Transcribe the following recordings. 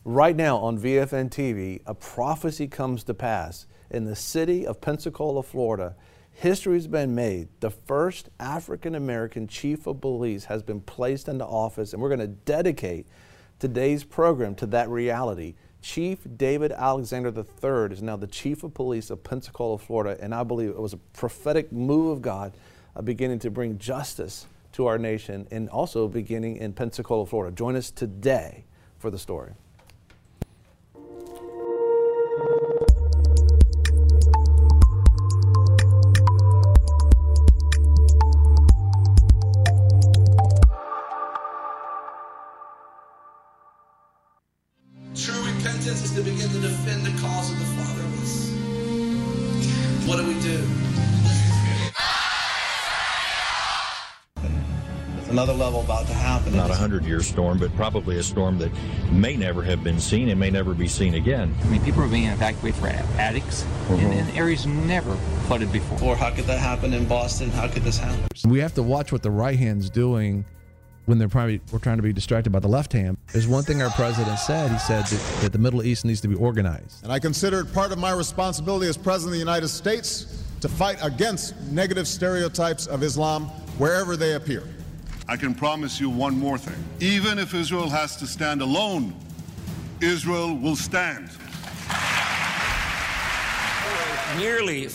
Right now on VFN TV, a prophecy comes to pass. In the city of Pensacola, Florida, history has been made. The first African-American chief of police has been placed into office, and we're going to dedicate today's program to that reality. Chief David Alexander III is now the chief of police of Pensacola, Florida, and I believe it was a prophetic move of God beginning to bring justice to our nation, and also beginning in Pensacola, Florida. Join us today for the story. True repentance is to begin to defend the cause of the fatherless. What do we do? There's another level about to happen. Not a 100-year storm, but probably a storm that may never have been seen and may never be seen again. I mean, people are being evacuated for attics in areas never flooded before. Or how could that happen in Boston? How could this happen? We have to watch what the right hand's doing when we're trying to be distracted by the left hand. There's one thing our president said. He said that the Middle East needs to be organized. And I consider it part of my responsibility as President of the United States to fight against negative stereotypes of Islam wherever they appear. I can promise you one more thing. Even if Israel has to stand alone, Israel will stand. Nearly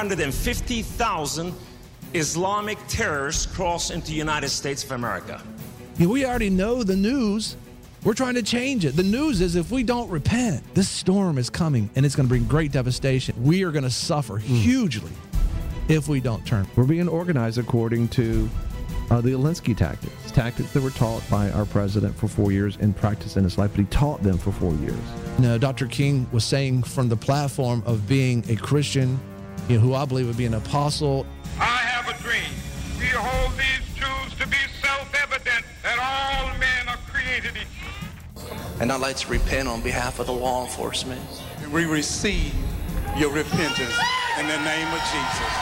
450,000 Islamic terrorists cross into the United States of America. We already know the news. We're trying to change it. The news is if we don't repent, this storm is coming and it's going to bring great devastation. We are going to suffer hugely if we don't turn. We're being organized according to the Alinsky tactics that were taught by our president for 4 years and practiced in his life, but he taught them for 4 years. No, Dr. King was saying from the platform of being a Christian, who I believe would be an apostle. I have a dream. We hold these truths to be self-evident that all men are created equal. And I'd like to repent on behalf of the law enforcement. We receive your repentance in the name of Jesus.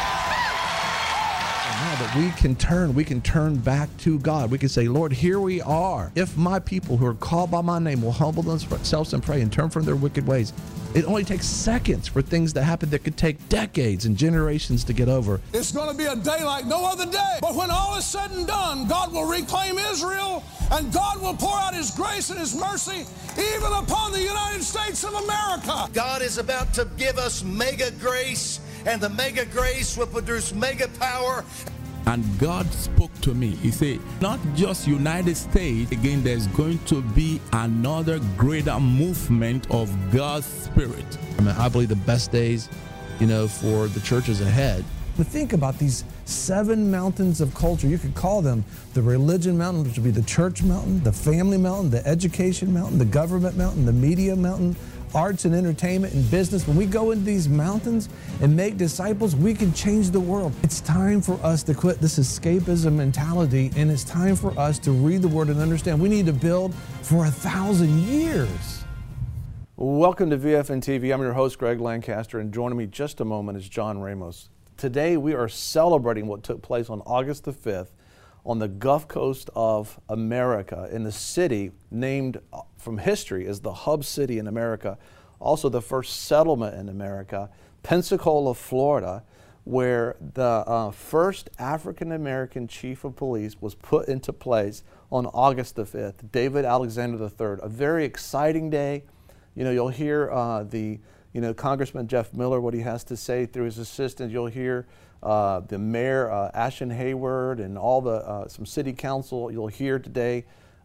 Now that we can turn back to God. We can say, Lord, here we are. If my people who are called by my name will humble themselves and pray and turn from their wicked ways. It only takes seconds for things to happen that could take decades and generations to get over. It's going to be a day like no other day. But when all is said and done, God will reclaim Israel, and God will pour out His grace and His mercy even upon the United States of America. God is about to give us mega grace, and the mega grace will produce mega power. And God spoke to me. He said, not just United States, again, there's going to be another greater movement of God's Spirit. I believe the best days, for the church is ahead. But think about these 7 mountains of culture. You could call them the religion mountain, which would be the church mountain, the family mountain, the education mountain, the government mountain, the media mountain, arts and entertainment and business. When we go into these mountains and make disciples, we can change the world. It's time for us to quit this escapism mentality, and it's time for us to read the Word and understand we need to build for 1,000 years. Welcome to VFN TV. I'm your host, Greg Lancaster, and joining me just a moment is John Ramos. Today we are celebrating what took place on August the 5th on the Gulf Coast of America, in the city named from history as the hub city in America, also the first settlement in America, Pensacola, Florida, where the first African-American chief of police was put into place on August the 5th, David Alexander III. A very exciting day. You'll hear Congressman Jeff Miller, what he has to say through his assistant. You'll hear the mayor, Ashton Hayward, and all the some city council. You'll hear today.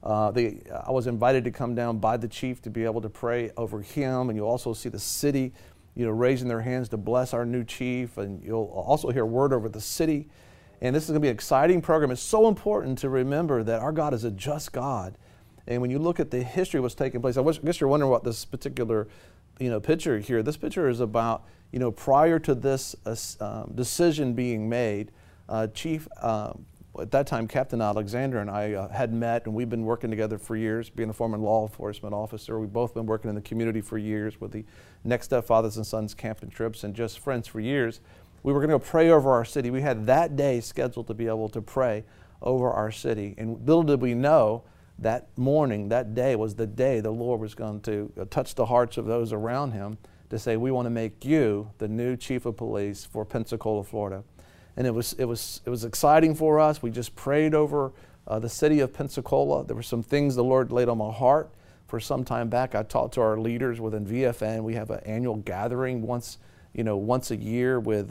I was invited to come down by the chief to be able to pray over him, and you'll also see the city, raising their hands to bless our new chief, and you'll also hear word over the city. And this is going to be an exciting program. It's so important to remember that our God is a just God, and when you look at the history of what's taking place, I guess you're wondering what this particular picture here. This picture is about, prior to this decision being made, Chief, at that time, Captain Alexander and I had met, and we've been working together for years, being a former law enforcement officer. We've both been working in the community for years with the Next Step Fathers and Sons camp and trips, and just friends for years. We were going to go pray over our city. We had that day scheduled to be able to pray over our city. And little did we know that morning, that day was the day the Lord was going to touch the hearts of those around him to say, we want to make you the new chief of police for Pensacola, Florida. And it was exciting for us. We just prayed over the city of Pensacola. There were some things the Lord laid on my heart. For some time back, I talked to our leaders within VFN. We have an annual gathering once a year with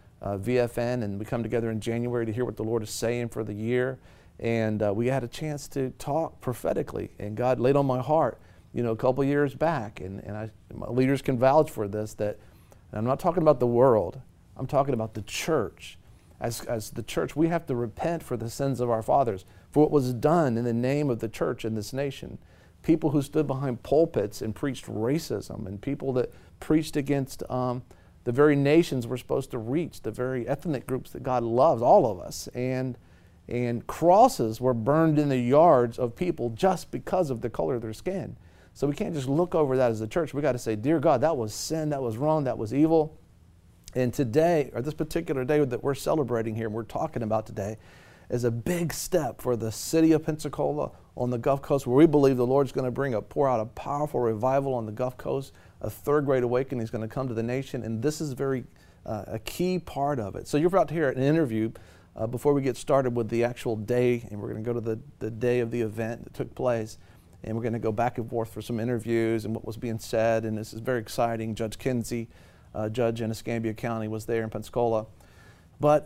VFN, and we come together in January to hear what the Lord is saying for the year. And we had a chance to talk prophetically, and God laid on my heart, a couple years back, and my leaders can vouch for this, that I'm not talking about the world, I'm talking about the church. As the church, we have to repent for the sins of our fathers, for what was done in the name of the church in this nation. People who stood behind pulpits and preached racism, and people that preached against the very nations we're supposed to reach, the very ethnic groups that God loves, all of us. And crosses were burned in the yards of people just because of the color of their skin. So we can't just look over that as the church. We got to say, dear God, that was sin, that was wrong, that was evil. And today, or this particular day that we're celebrating here and we're talking about today, is a big step for the city of Pensacola on the Gulf Coast, where we believe the Lord's going to pour out a powerful revival on the Gulf Coast. A third great awakening is going to come to the nation, and this is a key part of it. So you're about to hear an interview before we get started with the actual day, and we're going to go to the day of the event that took place, and we're going to go back and forth for some interviews and what was being said, and this is very exciting. Judge Kinsey, judge in Escambia County, was there in Pensacola. But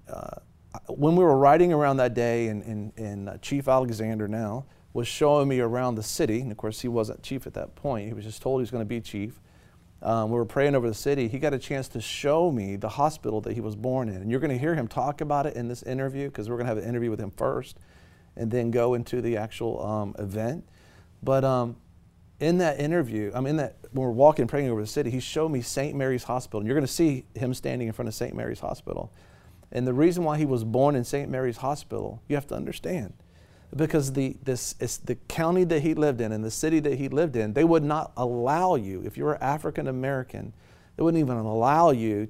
when we were riding around that day, and Chief Alexander now was showing me around the city, and of course he wasn't chief at that point, he was just told he was going to be chief. We were praying over the city. He got a chance to show me the hospital that he was born in, and you're going to hear him talk about it in this interview, because we're going to have an interview with him first and then go into the actual event. But in that interview, when we're walking praying over the city, he showed me St. Mary's Hospital, and you're going to see him standing in front of St. Mary's Hospital. And the reason why he was born in St. Mary's Hospital, you have to understand, because the county that he lived in and the city that he lived in, they would not allow you, if you were African American, they wouldn't even allow you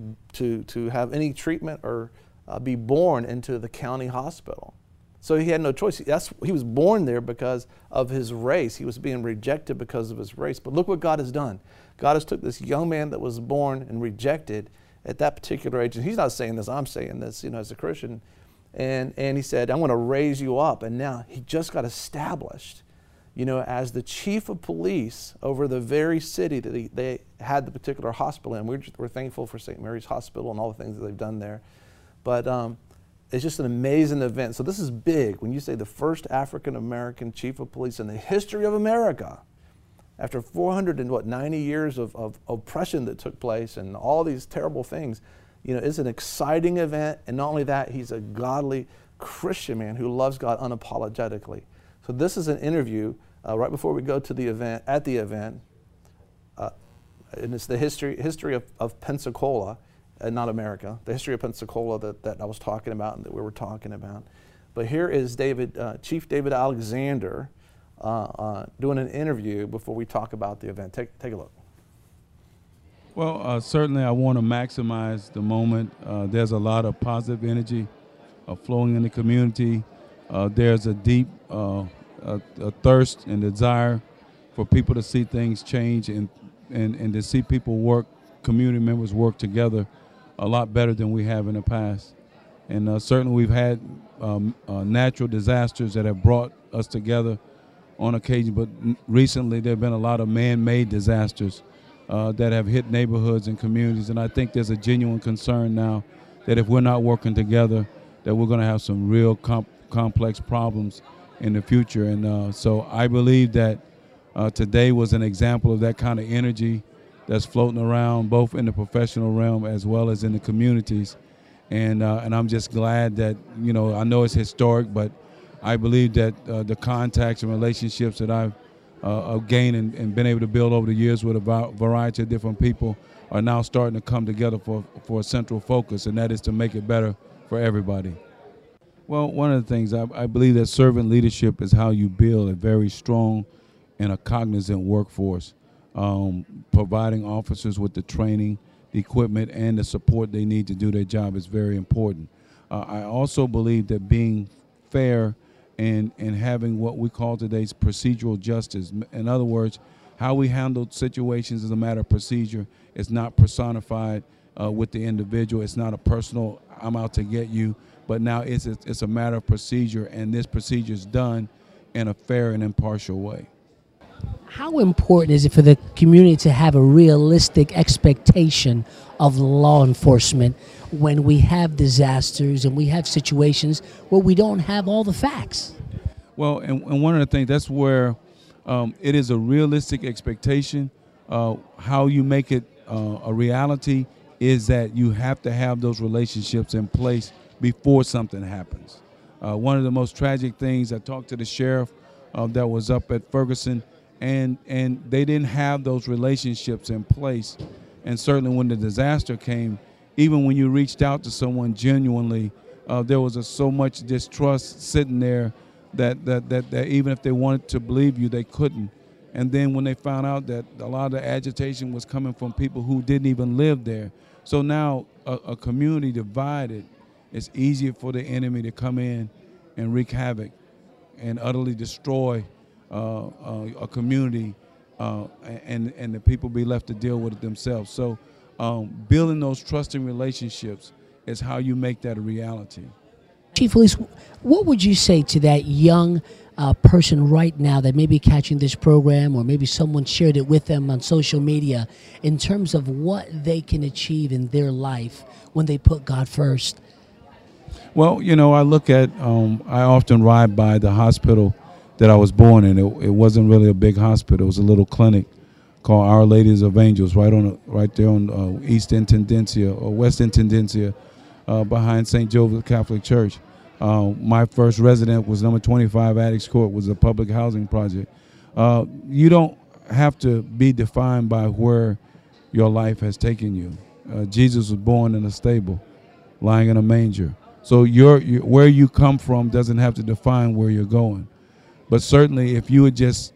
to have any treatment or be born into the county hospital. So he had no choice. He was born there because of his race. He was being rejected because of his race. But look what God has done. God has took this young man that was born and rejected at that particular age, and he's not saying this, I'm saying this, as a Christian, and he said, I'm going to raise you up. And now he just got established, as the chief of police over the very city that they had the particular hospital in. We're thankful for St. Mary's Hospital and all the things that they've done there. But it's just an amazing event. So this is big. When you say the first African-American chief of police in the history of America, after 490 years of oppression that took place and all these terrible things, it's an exciting event. And not only that, he's a godly Christian man who loves God unapologetically. So this is an interview right before we go to the event, and it's the history of Pensacola, not America, the history of Pensacola that I was talking about and that we were talking about. But here is Chief David Alexander, doing an interview before we talk about the event. Take a look. Well, certainly I want to maximize the moment. There's a lot of positive energy flowing in the community. There's a deep a thirst and desire for people to see things change and to see people community members work together a lot better than we have in the past. And certainly we've had natural disasters that have brought us together on occasion, but recently there have been a lot of man-made disasters that have hit neighborhoods and communities, and I think there's a genuine concern now that if we're not working together, that we're going to have some real complex problems in the future. And so I believe that today was an example of that kind of energy that's floating around both in the professional realm as well as in the communities. And I'm just glad that, I know it's historic, but I believe that the contacts and relationships that I've gained and been able to build over the years with a variety of different people are now starting to come together for a central focus, and that is to make it better for everybody. Well, one of the things, I believe that servant leadership is how you build a very strong and a cognizant workforce. Providing officers with the training, the equipment, and the support they need to do their job is very important. I also believe that being fair and having what we call today's procedural justice. In other words, how we handle situations is a matter of procedure. It's not personified with the individual. It's not a personal, I'm out to get you, but now it's a matter of procedure, and this procedure is done in a fair and impartial way. How important is it for the community to have a realistic expectation of law enforcement when we have disasters and we have situations where we don't have all the facts? Well, and one of the things, that's where it is a realistic expectation. How you make it a reality is that you have to have those relationships in place before something happens. One of the most tragic things, I talked to the sheriff that was up at Ferguson, and they didn't have those relationships in place. And certainly when the disaster came, even when you reached out to someone genuinely, there was so much distrust sitting there that even if they wanted to believe you, they couldn't. And then when they found out that a lot of the agitation was coming from people who didn't even live there. So now a community divided, it's easier for the enemy to come in and wreak havoc and utterly destroy a community, and the people be left to deal with it themselves. So building those trusting relationships is how you make that a reality. Chief Police, what would you say to that young person right now that may be catching this program, or maybe someone shared it with them on social media, in terms of what they can achieve in their life when they put God first? Well, I look at, I often ride by the hospital that I was born in. It wasn't really a big hospital. It was a little clinic called Our Ladies of Angels, right there on East Intendencia or West Intendencia, behind St. Joseph Catholic Church. My first resident was number 25 Addicts Court, was a public housing project. You don't have to be defined by where your life has taken you. Jesus was born in a stable, lying in a manger. So where you come from doesn't have to define where you're going. But certainly if you would just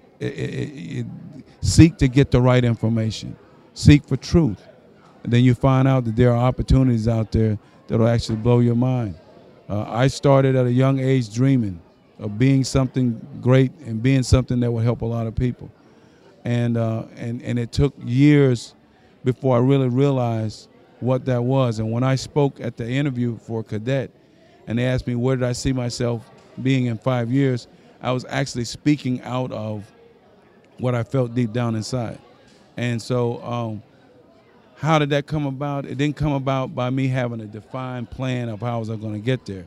seek to get the right information, seek for truth, and then you find out that there are opportunities out there that will actually blow your mind. I started at a young age dreaming of being something great and being something that would help a lot of people. And it took years before I really realized what that was. And when I spoke at the interview for a cadet, and they asked me where did I see myself being in 5 years, I was actually speaking out of what I felt deep down inside. And so how did that come about? It didn't come about by me having a defined plan of how I was going to get there.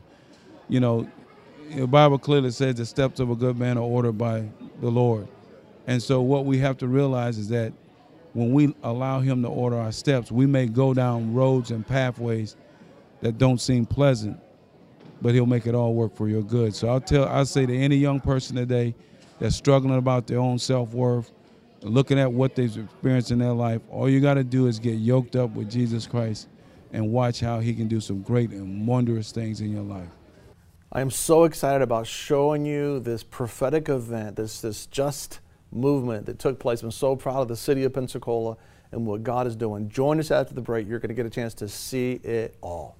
The Bible clearly says the steps of a good man are ordered by the Lord. And so what we have to realize is that when we allow him to order our steps, we may go down roads and pathways that don't seem pleasant, but he'll make it all work for your good. So I'll say to any young person today that's struggling about their own self-worth, looking at what they've experienced in their life, all you got to do is get yoked up with Jesus Christ and watch how he can do some great and wondrous things in your life. I am so excited about showing you this prophetic event, this just movement that took place. I'm so proud of the city of Pensacola and what God is doing. Join us after the break. You're going to get a chance to see it all.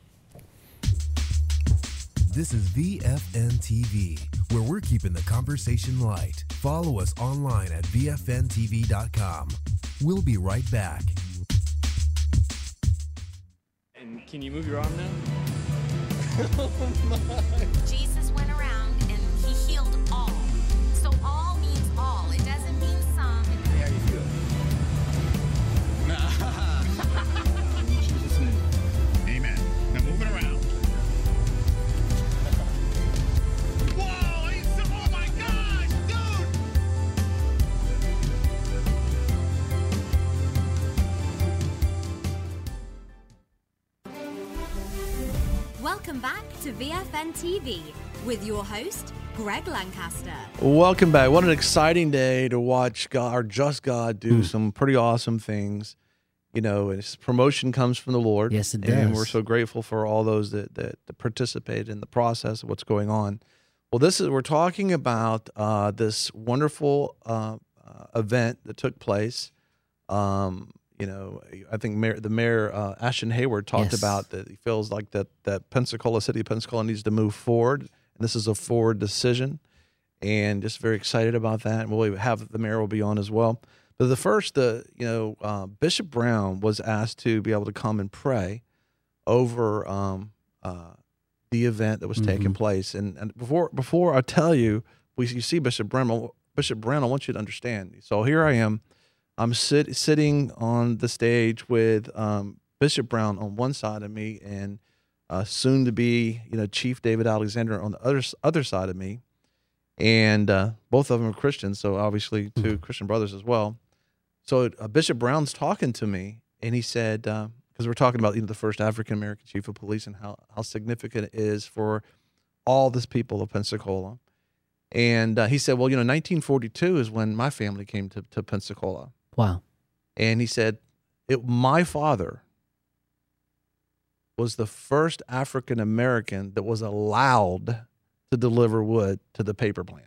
This is VFN TV, where we're keeping the conversation light. Follow us online at VFNTV.com. We'll be right back. And can you move your arm now? Jesus went around and he healed all. So all means all. It doesn't mean some. Hey, how you feel? In Jesus' name. Amen. Now move it around. Whoa! Oh my gosh, dude! Welcome back to VFN TV with your host, Greg Lancaster. Welcome back. What an exciting day to watch God, our just God, do some pretty awesome things. His promotion comes from the Lord. Yes, it does. And we're so grateful for all those that participate in the process of what's going on. Well, we're talking about this wonderful event that took place. I think the mayor, Ashton Hayward, talked about that he feels like that Pensacola, city of Pensacola, needs to move forward and this is a forward decision, and just very excited about that. And we'll have the mayor will be on as well. But Bishop Brown was asked to be able to come and pray over the event that was taking place. And before I tell you, you see Bishop Brown, I want you to understand. So here I am. I'm sitting on the stage with Bishop Brown on one side of me, and soon to be, Chief David Alexander on the other side of me, and both of them are Christians, so obviously two Christian brothers as well. So Bishop Brown's talking to me, and he said, because we're talking about the first African American chief of police and how significant it is for all this people of Pensacola, and he said, well, 1942 is when my family came to Pensacola. Wow. And he said, my father was the first African American that was allowed to deliver wood to the paper plant.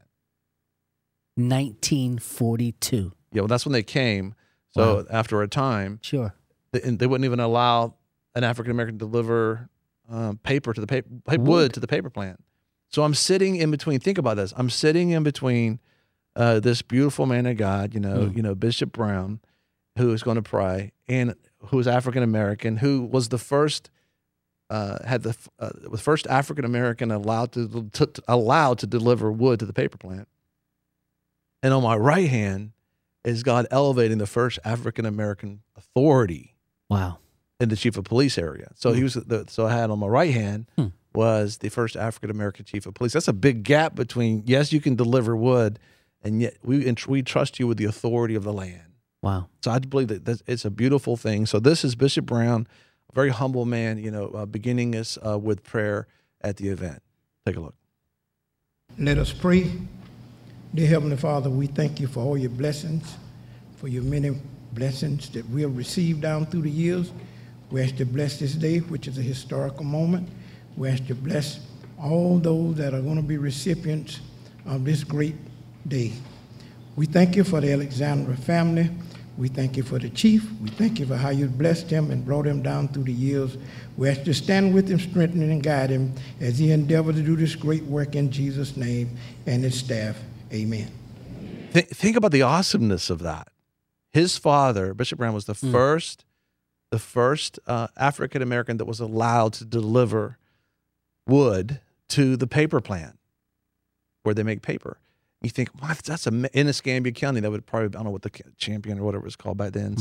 1942. Yeah, well, that's when they came. So after a time, sure, they wouldn't even allow an African American to deliver paper to the wood to the paper plant. So I'm sitting in between. Think about this. I'm sitting in between this beautiful man of God, Bishop Brown, who is going to pray, and who is African American, who was the first. The first African American allowed to deliver wood to the paper plant, and on my right hand is God elevating the first African American authority. Wow! In the chief of police area. So he was. So I had on my right hand was the first African American chief of police. That's a big gap between. Yes, you can deliver wood, and yet we trust you with the authority of the land. Wow! So I believe that it's a beautiful thing. So this is Bishop Brown. A very humble man, beginning us with prayer at the event. Take a look. Let us pray. Dear Heavenly Father, we thank you for all your blessings, for your many blessings that we have received down through the years. We ask you to bless this day, which is a historical moment. We ask you to bless all those that are going to be recipients of this great day. We thank you for the Alexander family. We thank you for the chief. We thank you for how you blessed him and brought him down through the years. We ask you to stand with him, strengthen him, and guide him as he endeavors to do this great work in Jesus' name and his staff. Amen. Think about the awesomeness of that. His father, Bishop Brown, was the first African American that was allowed to deliver wood to the paper plant where they make paper. You think, wow, that's in Escambia County. That would probably, I don't know what the Champion or whatever it was called back then,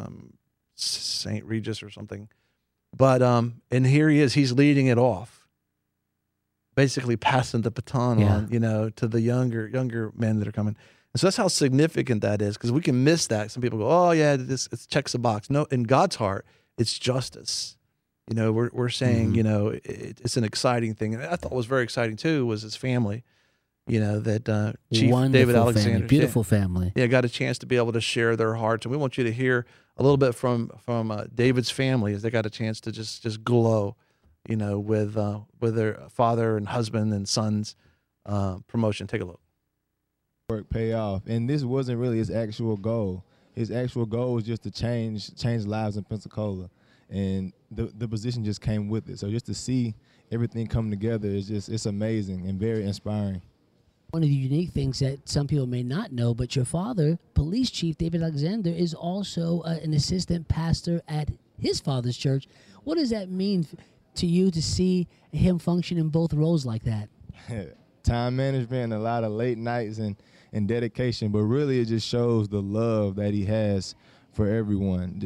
St. Regis or something. But and here he is. He's leading it off, basically passing the baton on, to the younger men that are coming. And so that's how significant that is, because we can miss that. Some people go, oh yeah, it checks the box. No, in God's heart, it's justice. We're saying, it's an exciting thing. And I thought was very exciting too was his family. That Chief Wonderful David Alexander, family, beautiful family. Yeah, got a chance to be able to share their hearts, and we want you to hear a little bit from David's family as they got a chance to just glow, with their father and husband and son's promotion. Take a look. Work pay off, and this wasn't really his actual goal. His actual goal was just to change lives in Pensacola, and the position just came with it. So just to see everything come together it's amazing and very inspiring. One of the unique things that some people may not know, but your father, Police Chief David Alexander, is also an assistant pastor at his father's church. What does that mean to you to see him function in both roles like that? Time management, a lot of late nights and dedication, but really it just shows the love that he has for everyone.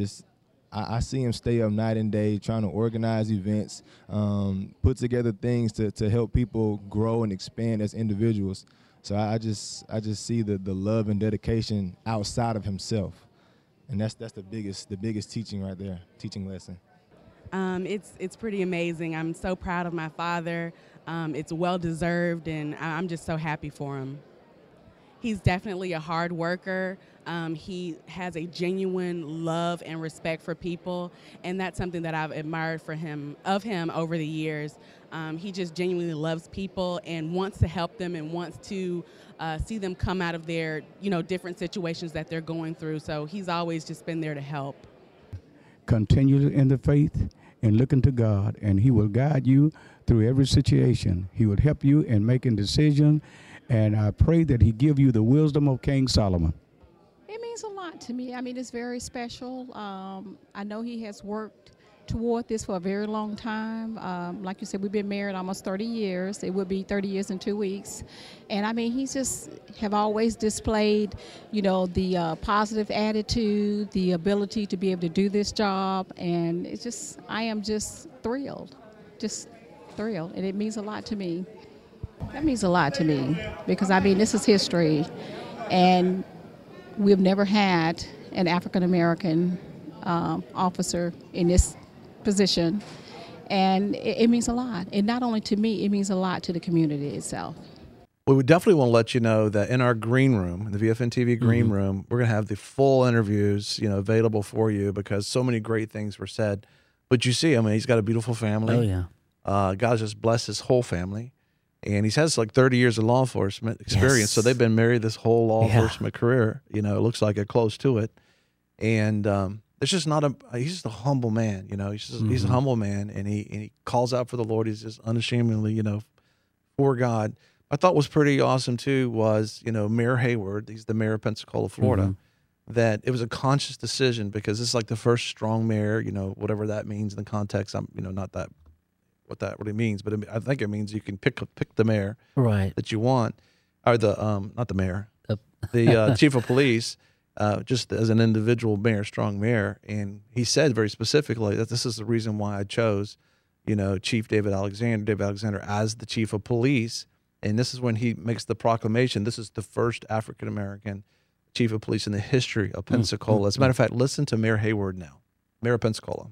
I see him stay up night and day trying to organize events, put together things to help people grow and expand as individuals. So I just see the love and dedication outside of himself, and that's the biggest teaching right there, teaching lesson. It's pretty amazing. I'm so proud of my father. It's well deserved, and I'm just so happy for him. He's definitely a hard worker. He has a genuine love and respect for people, and that's something that I've admired of him over the years. He just genuinely loves people and wants to help them and wants to see them come out of their, different situations that they're going through. So he's always just been there to help. Continue in the faith and look into God, and He will guide you through every situation. He would help you in making decisions, and I pray that he give you the wisdom of King Solomon. It means a lot to me. I mean, it's very special. I know he has worked toward this for a very long time. Like you said, we've been married almost 30 years. It will be 30 years in 2 weeks. And I mean, he's just have always displayed, you know, the positive attitude, the ability to be able to do this job. And it's just, I am just thrilled, and it means a lot to me. That means a lot to me because, I mean, this is history, and we've never had an African-American officer in this position, and it means a lot. And not only to me, it means a lot to the community itself. We would definitely want to let you know that in our green room, the VFN TV green room, we're going to have the full interviews, you know, available for you because so many great things were said. But you see, I mean, he's got a beautiful family. Oh, yeah. God's just blessed his whole family. And he has like 30 years of law enforcement experience. Yes. So they've been married this whole law enforcement career. You know, it looks like it close to it. And it's just not he's just a humble man, you know. He's a humble man, and he calls out for the Lord. He's just unashamedly, you know, for God. I thought was pretty awesome too was, you know, Mayor Hayward, he's the mayor of Pensacola, Florida, that it was a conscious decision because this is like the first strong mayor, you know, whatever that means in the context. I'm, you know, not that what that really means, but I think it means you can pick the mayor that you want, or the not the mayor, the chief of police, just as an individual mayor, strong mayor. And he said very specifically that this is the reason why I chose, you know, Chief David Alexander as the chief of police. And this is when he makes the proclamation. This is the first African-American chief of police in the history of Pensacola. As a matter of fact, listen to Mayor Hayward now, Mayor of Pensacola.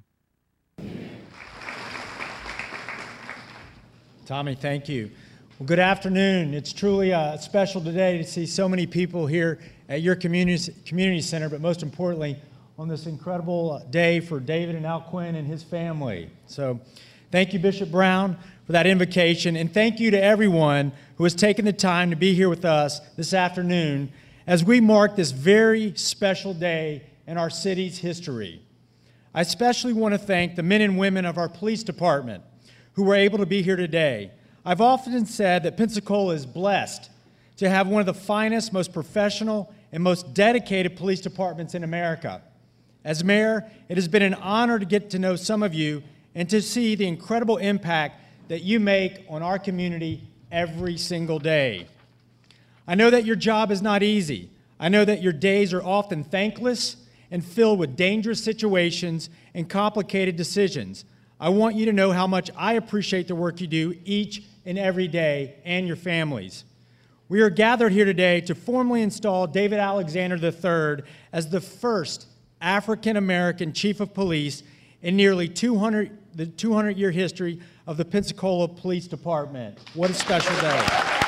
Tommy, thank you. Well, good afternoon. It's truly special today to see so many people here at your community center, but most importantly, on this incredible day for David and Al Quinn and his family. So thank you, Bishop Brown, for that invocation, and thank you to everyone who has taken the time to be here with us this afternoon as we mark this very special day in our city's history. I especially want to thank the men and women of our police department who were able to be here today. I've often said that Pensacola is blessed to have one of the finest, most professional, and most dedicated police departments in America. As mayor, it has been an honor to get to know some of you and to see the incredible impact that you make on our community every single day. I know that your job is not easy. I know that your days are often thankless and filled with dangerous situations and complicated decisions. I want you to know how much I appreciate the work you do each and every day, and your families. We are gathered here today to formally install David Alexander III as the first African-American chief of police in nearly the 200-year history of the Pensacola Police Department. What a special day.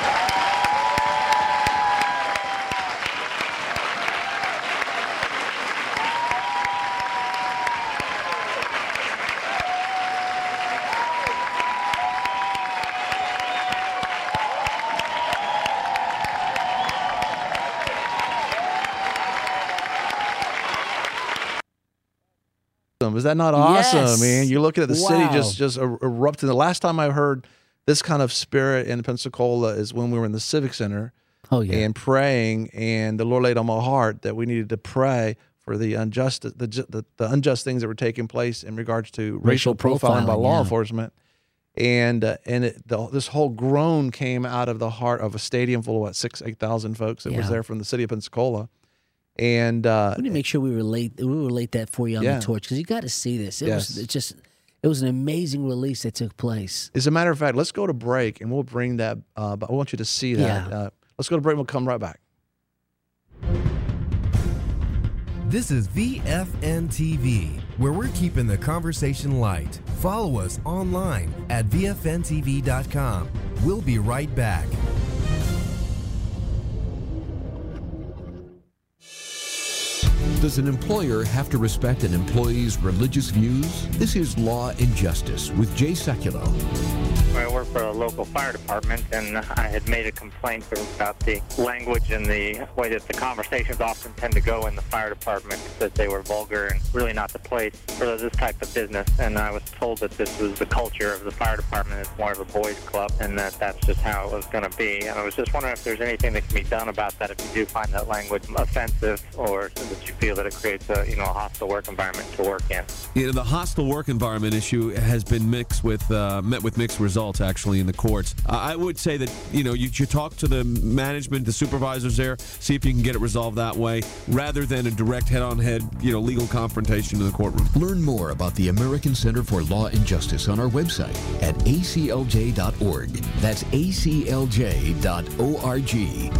Is that not awesome, Yes. man? You're looking at the city Wow. just erupting. The last time I heard this kind of spirit in Pensacola is when we were in the Civic Center and praying, and the Lord laid on my heart that we needed to pray for the unjust things that were taking place in regards to racial profiling by law enforcement. And this whole groan came out of the heart of a stadium full of, 8,000 folks that was there from the city of Pensacola. And we need to make sure we relate that for you on the torch, because you got to see this. It was an amazing release that took place. As a matter of fact, let's go to break and we'll bring that. But I want you to see that. Let's go to break and we'll come right back. This is VFN TV, where we're keeping the conversation light. Follow us online at VFNTV.com. We'll be right back. Does an employer have to respect an employee's religious views? This is Law and Justice with Jay Sekulow. I work for a local fire department, and I had made a complaint about the language and the way that the conversations often tend to go in the fire department, that they were vulgar and really not the place for this type of business. And I was told that this was the culture of the fire department. It's more of a boys' club, and that's just how it was going to be. And I was just wondering if there's anything that can be done about that, if you do find that language offensive, or that you feel that it creates a hostile work environment to work in. The hostile work environment issue has been met with mixed results, actually, in the courts. I would say that, you talk to the management, the supervisors there, see if you can get it resolved that way, rather than a direct head-on-head, legal confrontation in the courtroom. Learn more about the American Center for Law and Justice on our website at aclj.org. That's aclj.org.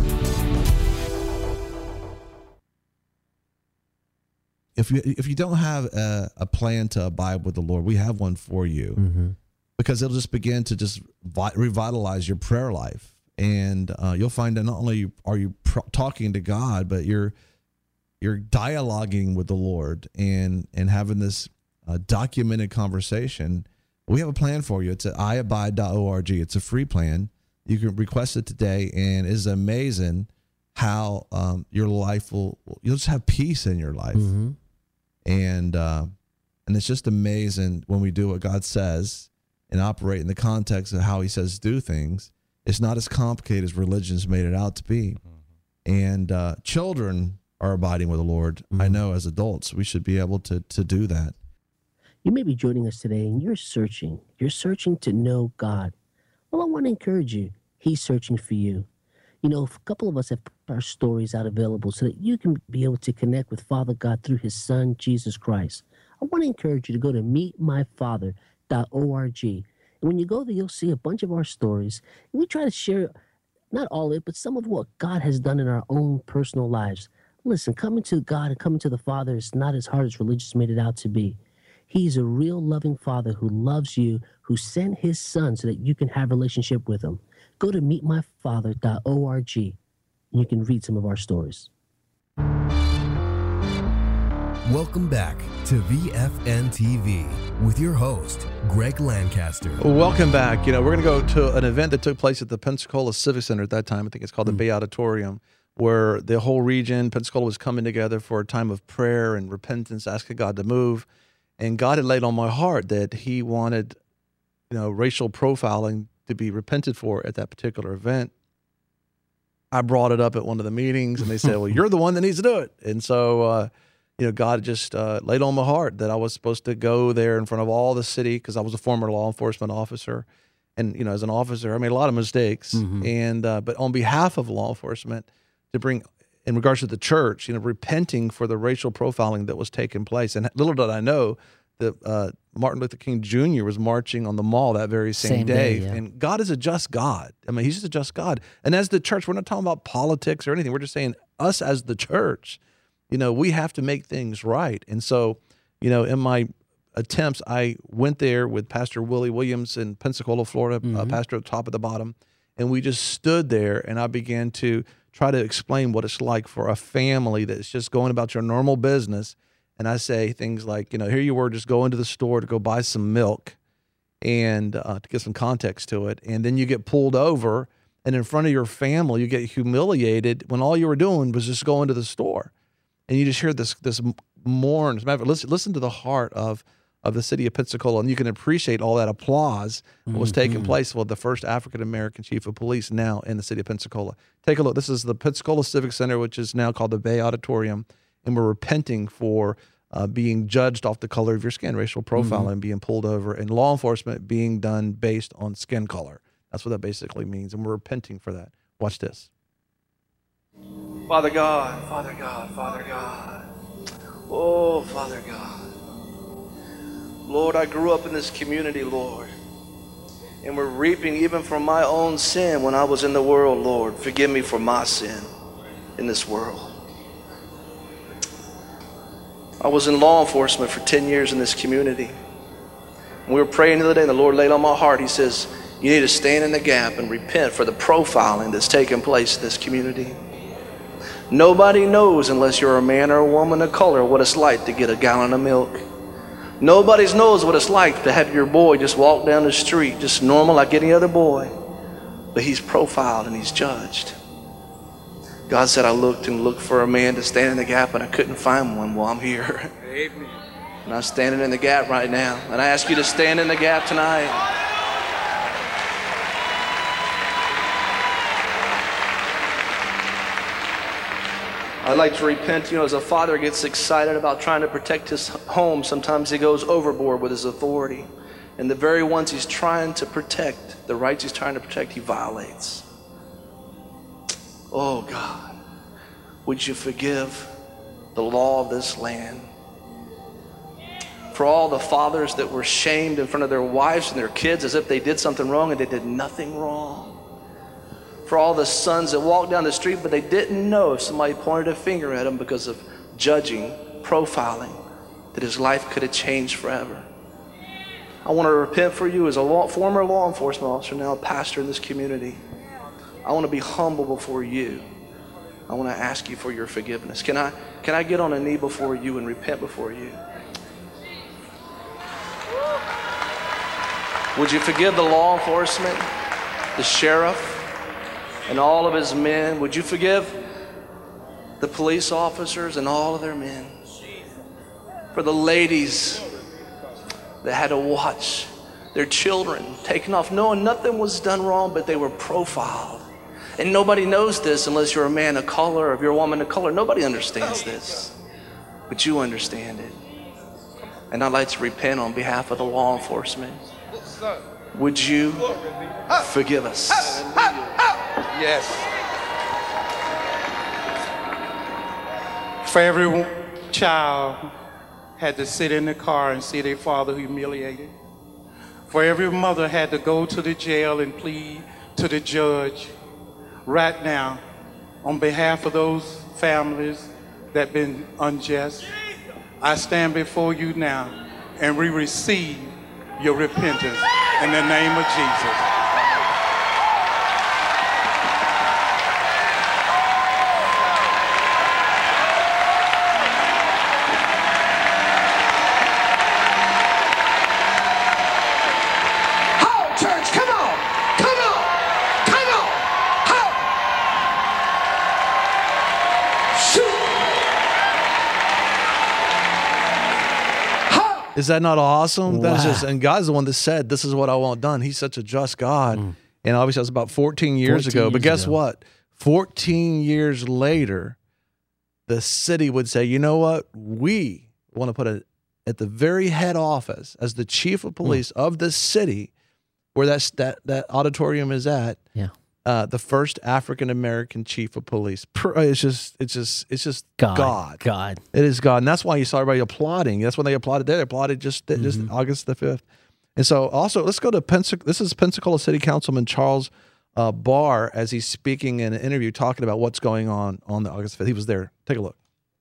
If you don't have a plan to abide with the Lord, we have one for you. Mm-hmm. Because it'll just begin to just revitalize your prayer life. And you'll find that not only are you talking to God, but you're dialoguing with the Lord and having this documented conversation. We have a plan for you. It's at iabide.org. It's a free plan. You can request it today, and it's amazing how your life you'll just have peace in your life. Mm-hmm. And it's just amazing when we do what God says and operate in the context of how he says do things. It's not as complicated as religion's made it out to be. And children are abiding with the Lord. I know as adults, we should be able to do that. You may be joining us today and you're searching. You're searching to know God. Well, I want to encourage you. He's searching for you. A couple of us have put our stories out available so that you can be able to connect with Father God through his son, Jesus Christ. I want to encourage you to go to meetmyfather.org. And when you go there, you'll see a bunch of our stories. And we try to share, not all of it, but some of what God has done in our own personal lives. Listen, coming to God and coming to the Father is not as hard as religious made it out to be. He's a real loving Father who loves you, who sent his son so that you can have a relationship with him. Go to meetmyfather.org and you can read some of our stories. Welcome back to VFN TV with your host, Greg Lancaster. Welcome back. We're going to go to an event that took place at the Pensacola Civic Center at that time. I think it's called the Bay Auditorium, where the whole region, Pensacola, was coming together for a time of prayer and repentance, asking God to move. And God had laid on my heart that he wanted, racial profiling to be repented for at that particular event. I brought it up at one of the meetings, and they said, well, you're the one that needs to do it. And so, God just laid on my heart that I was supposed to go there in front of all the city, because I was a former law enforcement officer. And, as an officer, I made a lot of mistakes. Mm-hmm. And but on behalf of law enforcement, to bring, in regards to the church, repenting for the racial profiling that was taking place. And little did I know that Martin Luther King Jr. was marching on the mall that very same day. Yeah. And God is a just God. I mean, he's just a just God. And as the church, we're not talking about politics or anything. We're just saying us as the church, we have to make things right. And so, in my attempts, I went there with Pastor Willie Williams in Pensacola, Florida, pastor at the top of the bottom. And we just stood there, and I began to try to explain what it's like for a family that's just going about your normal business. And I say things like, here you were just going to the store to go buy some milk and to get some context to it. And then you get pulled over, and in front of your family, you get humiliated when all you were doing was just going to the store. And you just hear this mourn. Listen to the heart of the city of Pensacola, and you can appreciate all that applause that was taking place with the first African-American chief of police now in the city of Pensacola. Take a look. This is the Pensacola Civic Center, which is now called the Bay Auditorium, and we're repenting for being judged off the color of your skin, racial profiling, being pulled over, and law enforcement being done based on skin color. That's what that basically means, and we're repenting for that. Watch this. Father God, Father God, Father God. Oh, Father God. Lord, I grew up in this community, Lord, and we're reaping even from my own sin when I was in the world, Lord. Forgive me for my sin in this world. I was in law enforcement for 10 years in this community. We were praying the other day, and the Lord laid on my heart. He says, you need to stand in the gap and repent for the profiling that's taking place in this community. Nobody knows, unless you're a man or a woman of color, what it's like to get a gallon of milk. Nobody knows what it's like to have your boy just walk down the street, just normal like any other boy. But he's profiled and he's judged. God said, I looked and looked for a man to stand in the gap, and I couldn't find one. Well, I'm here. Amen. And I'm standing in the gap right now. And I ask you to stand in the gap tonight. I'd like to repent. You know, as a father gets excited about trying to protect his home, sometimes he goes overboard with his authority. And the very ones he's trying to protect, the rights he's trying to protect, he violates. Oh God, would you forgive the law of this land? For all the fathers that were shamed in front of their wives and their kids as if they did something wrong and they did nothing wrong. For all the sons that walked down the street but they didn't know if somebody pointed a finger at them because of judging, profiling, that his life could have changed forever. I want to repent for you as a former law enforcement officer, now a pastor in this community. I want to be humble before you. I want to ask you for your forgiveness. Can I get on a knee before you and repent before you? Would you forgive the law enforcement, the sheriff, and all of his men? Would you forgive the police officers and all of their men? For the ladies that had to watch their children taken off, knowing nothing was done wrong, but they were profiled. And nobody knows this unless you're a man of color or if you're a woman of color. Nobody understands this, but you understand it. And I'd like to repent on behalf of the law enforcement. Would you forgive us? Yes. For every child had to sit in the car and see their father humiliated. For every mother had to go to the jail and plead to the judge. Right now, on behalf of those families that have been unjust, I stand before you now and we receive your repentance in the name of Jesus. Is that not awesome? Wow. That's just, and God's the one that said, this is what I want done. He's such a just God. And obviously that was about 14 years ago. But guess what? 14 years later, the city would say, you know what? We want to put it at the very head office as the chief of police of the city where that auditorium is at. Yeah. The first African-American chief of police. It's just God. God. It is God. And that's why you saw everybody applauding. That's when they applauded there. They applauded just August the 5th. And so also, let's go to this is Pensacola City Councilman Charles Barr as he's speaking in an interview talking about what's going on the August 5th. He was there. Take a look.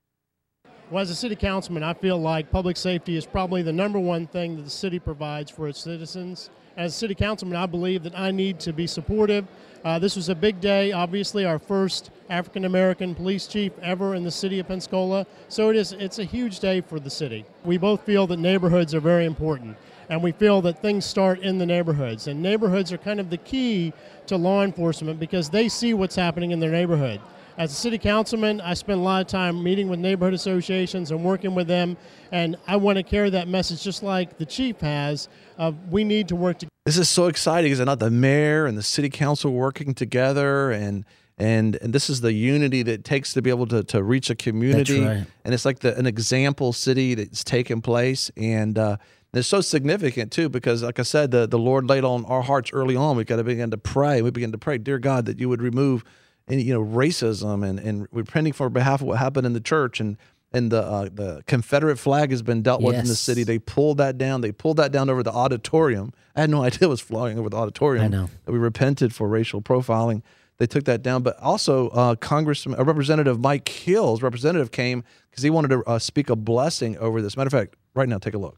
Well, as a city councilman, I feel like public safety is probably the number one thing that the city provides for its citizens. As a city councilman, I believe that I need to be supportive. This was a big day, obviously our first African-American police chief ever in the city of Pensacola. So it's a huge day for the city. We both feel that neighborhoods are very important, and we feel that things start in the neighborhoods. And neighborhoods are kind of the key to law enforcement because they see what's happening in their neighborhood. As a city councilman, I spend a lot of time meeting with neighborhood associations and working with them, and I want to carry that message just like the chief has. We need to work together. This is so exciting, is it not? The mayor and the city council working together, and this is the unity that it takes to be able to reach a community. That's right. And it's like an example city that's taken place, and it's so significant too because, like I said, the Lord laid on our hearts early on. We got to begin to pray. We begin to pray, dear God, that you would remove any racism, and we're praying for behalf of what happened in the church, and the Confederate flag has been dealt with in the city. They pulled that down. They pulled that down over the auditorium. I had no idea it was flying over the auditorium. I know. That we repented for racial profiling. They took that down. But also, Representative Mike Hill's representative came because he wanted to speak a blessing over this. Matter of fact, right now, take a look.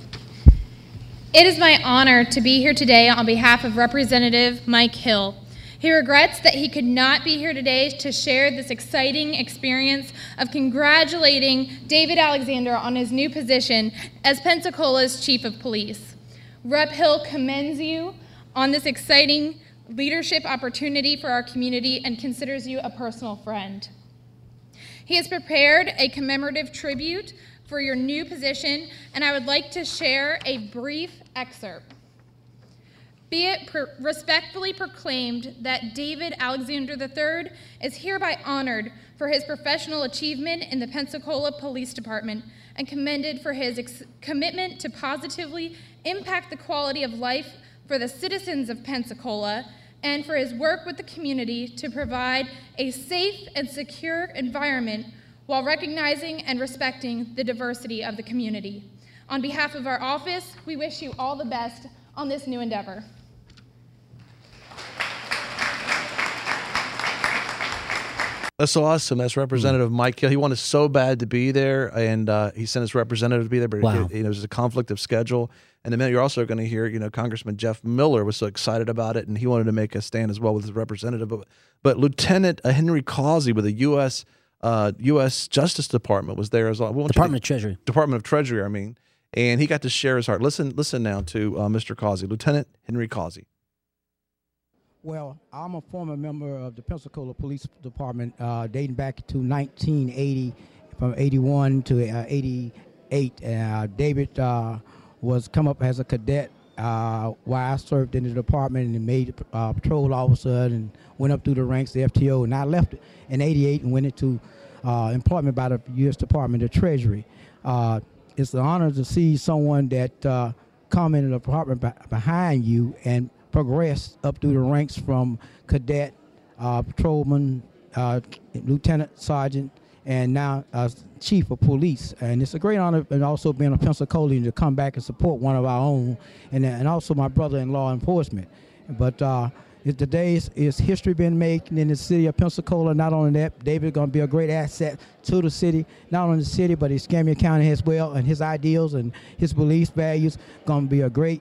It is my honor to be here today on behalf of Representative Mike Hill. He regrets that he could not be here today to share this exciting experience of congratulating David Alexander on his new position as Pensacola's Chief of Police. Rep. Hill commends you on this exciting leadership opportunity for our community and considers you a personal friend. He has prepared a commemorative tribute for your new position, and I would like to share a brief excerpt. Be it respectfully proclaimed that David Alexander III is hereby honored for his professional achievement in the Pensacola Police Department and commended for his commitment to positively impact the quality of life for the citizens of Pensacola and for his work with the community to provide a safe and secure environment while recognizing and respecting the diversity of the community. On behalf of our office, we wish you all the best on this new endeavor. That's so awesome. That's Representative Mike Hill. He wanted so bad to be there, and he sent his representative to be there, but Wow. it was a conflict of schedule. And then you're also going to hear, Congressman Jeff Miller was so excited about it, and he wanted to make a stand as well with his representative. But Lieutenant Henry Causey with the U.S. Justice Department was there as well. Department of Treasury. Department of Treasury, I mean. And he got to share his heart. Listen now to Mr. Causey, Lieutenant Henry Causey. Well, I'm a former member of the Pensacola Police Department dating back to 1980, from 81 to 88. David was come up as a cadet while I served in the department and made patrol officer and went up through the ranks, the FTO, and I left in 88 and went into employment by the U.S. Department of Treasury. It's an honor to see someone that come in the department behind you and progressed up through the ranks from cadet, patrolman, lieutenant, sergeant, and now chief of police. And it's a great honor, and also being a Pensacolian, to come back and support one of our own, and also my brother in law enforcement. But today is history being made in the city of Pensacola. Not only that, David is going to be a great asset to the city, not only the city, but Escambia County as well, and his ideals and his beliefs, values, going to be a great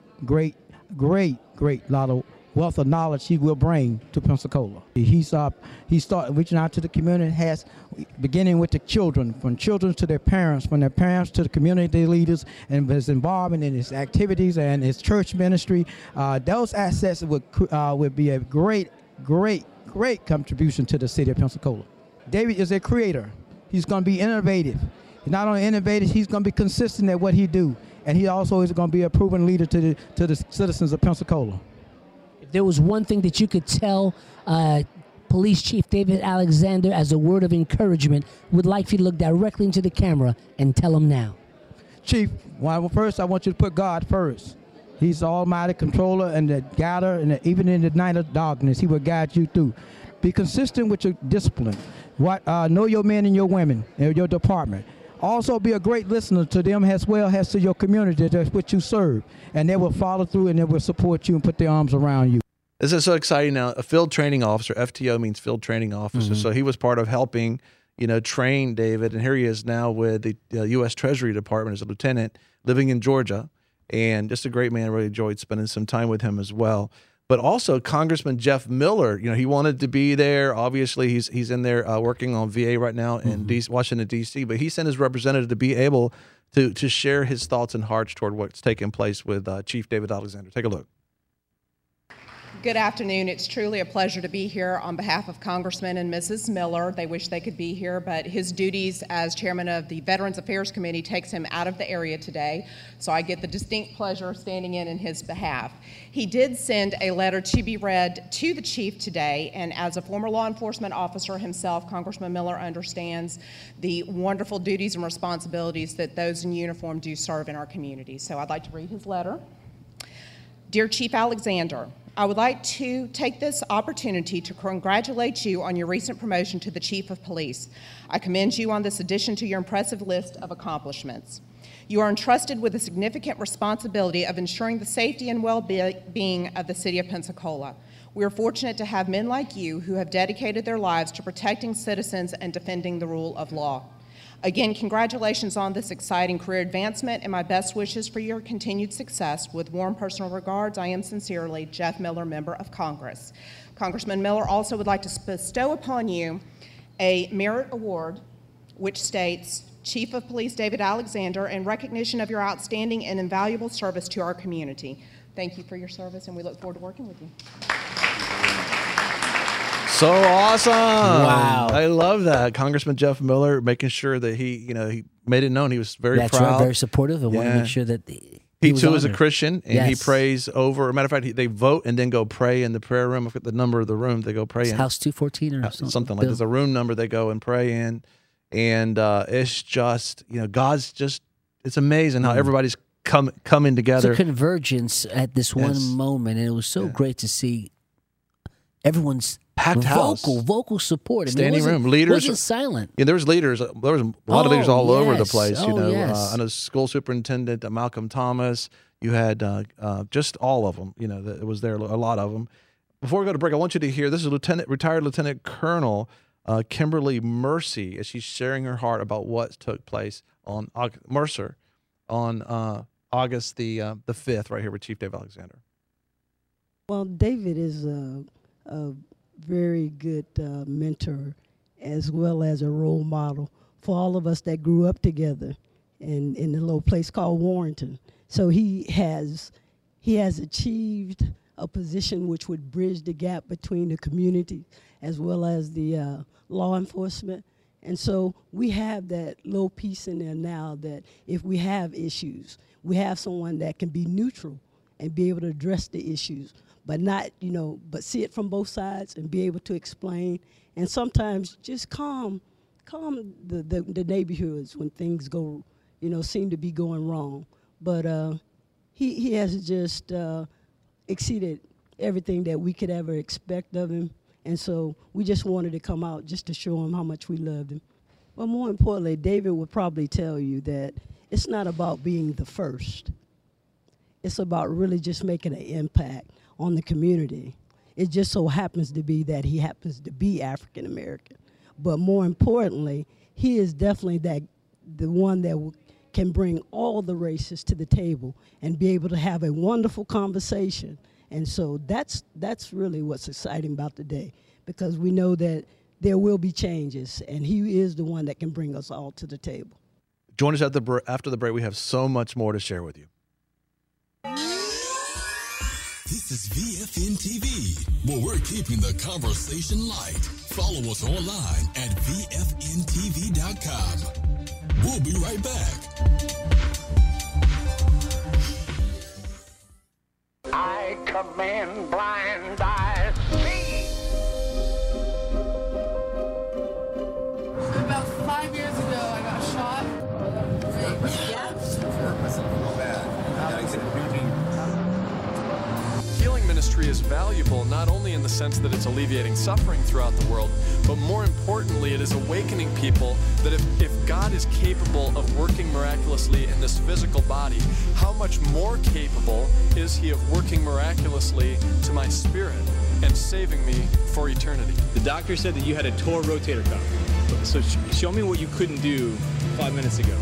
lot of wealth of knowledge he will bring to Pensacola. He started reaching out to the community, beginning with the children, from children to their parents, from their parents to the community leaders, and his involvement in his activities and his church ministry. Those assets would be a great contribution to the city of Pensacola. David is a creator. He's going to be innovative. He's not only innovative, he's going to be consistent at what he do. And he also is going to be a proven leader to the citizens of Pensacola. If there was one thing that you could tell Police Chief David Alexander as a word of encouragement, would like you to look directly into the camera and tell him now. Chief, first I want you to put God first. He's the almighty controller and the guider, and even in the night of darkness, he will guide you through. Be consistent with your discipline. Know your men and your women in your department. Also be a great listener to them as well as to your community that's what you serve. And they will follow through and they will support you and put their arms around you. This is so exciting now. A field training officer, FTO means field training officer. Mm-hmm. So he was part of helping, train David. And here he is now with the U.S. Treasury Department as a lieutenant, living in Georgia. And just a great man. Really enjoyed spending some time with him as well. But also Congressman Jeff Miller, he wanted to be there. Obviously, he's in there working on VA right now in Washington, D.C. But he sent his representative to be able to share his thoughts and hearts toward what's taking place with Chief David Alexander. Take a look. Good afternoon. It's truly a pleasure to be here on behalf of Congressman and Mrs. Miller. They wish they could be here, but his duties as chairman of the Veterans Affairs Committee takes him out of the area today, so I get the distinct pleasure of standing in his behalf. He did send a letter to be read to the chief today, and as a former law enforcement officer himself, Congressman Miller understands the wonderful duties and responsibilities that those in uniform do serve in our community. So I'd like to read his letter. Dear Chief Alexander, I would like to take this opportunity to congratulate you on your recent promotion to the Chief of Police. I commend you on this addition to your impressive list of accomplishments. You are entrusted with the significant responsibility of ensuring the safety and well-being of the city of Pensacola. We are fortunate to have men like you who have dedicated their lives to protecting citizens and defending the rule of law. Again, congratulations on this exciting career advancement and my best wishes for your continued success. With warm personal regards, I am sincerely Jeff Miller, Member of Congress. Congressman Miller also would like to bestow upon you a merit award which states, Chief of Police David Alexander, in recognition of your outstanding and invaluable service to our community. Thank you for your service, and we look forward to working with you. So awesome. Wow. I love that. Congressman Jeff Miller making sure that he made it known he was very That's proud. right, very supportive, and wanted to make sure that he was too is a honored. Christian, and he Yes. prays over. Matter of fact, they vote and then go pray in the prayer room. I forget the number of the room they go pray It's in. House 214 or something like. There's a room number they go and pray in, and it's just God's just. It's amazing how everybody's coming together. It's a convergence at this one Yes. moment, and it was so great to see everyone's Packed house. vocal support. I mean, Standing it wasn't- room, leaders wasn't silent. Yeah, there was leaders. There was a lot of leaders all over the yes. place. Oh, yes. I know school superintendent Malcolm Thomas. You had just all of them. It was there. A lot of them. Before we go to break, I want you to hear. This is retired Lieutenant Colonel Kimberly Mercy as she's sharing her heart about what took place on Mercer on August the 5th, right here with Chief David Alexander. Well, David is a very good mentor as well as a role model for all of us that grew up together in a little place called Warrenton. So he has achieved a position which would bridge the gap between the community as well as the law enforcement. And so we have that little piece in there now that if we have issues, we have someone that can be neutral and be able to address the issues, but not, but see it from both sides and be able to explain, and sometimes just calm the neighborhoods when things go, seem to be going wrong. But he has just exceeded everything that we could ever expect of him, and so we just wanted to come out just to show him how much we loved him. But more importantly, David would probably tell you that it's not about being the first. It's about really just making an impact on the community. It just so happens to be that he happens to be African American. But more importantly, he is definitely the one that can bring all the races to the table and be able to have a wonderful conversation. And so that's really what's exciting about today, because we know that there will be changes, and he is the one that can bring us all to the table. Join us after the break. We have so much more to share with you. This is VFN TV, where we're keeping the conversation light. Follow us online at VFNTV.com. We'll be right back. I command blind eyes see. About 5 years ago, I got shot. Healing ministry is valuable not only in the sense that it's alleviating suffering throughout the world, but more importantly, it is awakening people that if God is capable of working miraculously in this physical body, how much more capable is He of working miraculously to my spirit and saving me for eternity? The doctor said that you had a torn rotator cuff. So show me what you couldn't do 5 minutes ago.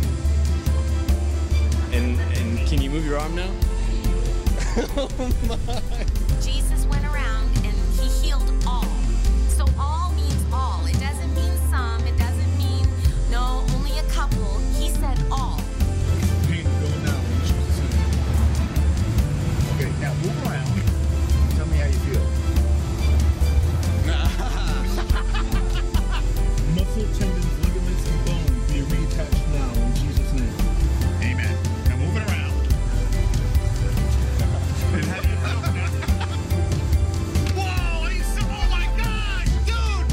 And can you move your arm now? Oh my. Jesus went around and he healed all. So all means all. It doesn't mean some. It doesn't mean, no, only a couple. He said all. Pain is going down in Jesus' name. Okay, now move around. Tell me how you feel. Muscle, tendons, ligaments, and bone be reattached now in Jesus' name. Amen. Now move it around. And how do you feel now? Whoa! He's so, oh my God, dude!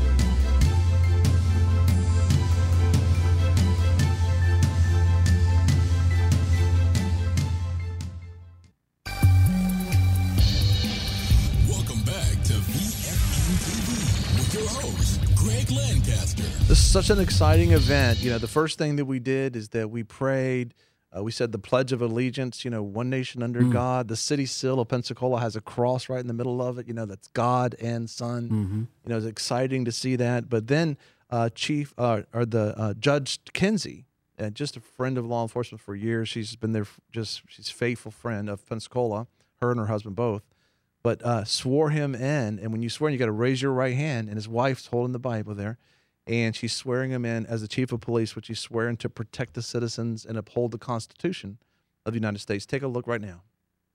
Welcome back to VFN TV with your host, Greg Lancaster. This is such an exciting event. The first thing that we did is that we prayed. We said the Pledge of Allegiance, one nation under God. The city seal of Pensacola has a cross right in the middle of it. That's God and Son. It's exciting to see that. But then Judge Kinsey, just a friend of law enforcement for years. She's been there, she's a faithful friend of Pensacola, her and her husband both, but swore him in. And when you swear, you got to raise your right hand, and his wife's holding the Bible there, and she's swearing him in as the chief of police, which he's swearing to protect the citizens and uphold the Constitution of the United States. Take a look right now.